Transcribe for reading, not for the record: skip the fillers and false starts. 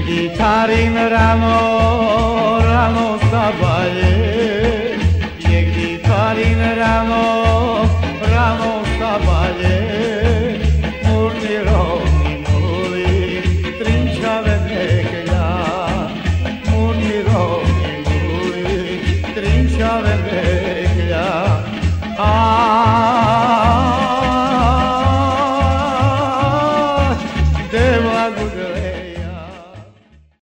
gitarin rano, rano staje, je gitarin rano, rano staje, murni rovni muli, trinčave nekelja, murni rovni muli, trinčave nekelja.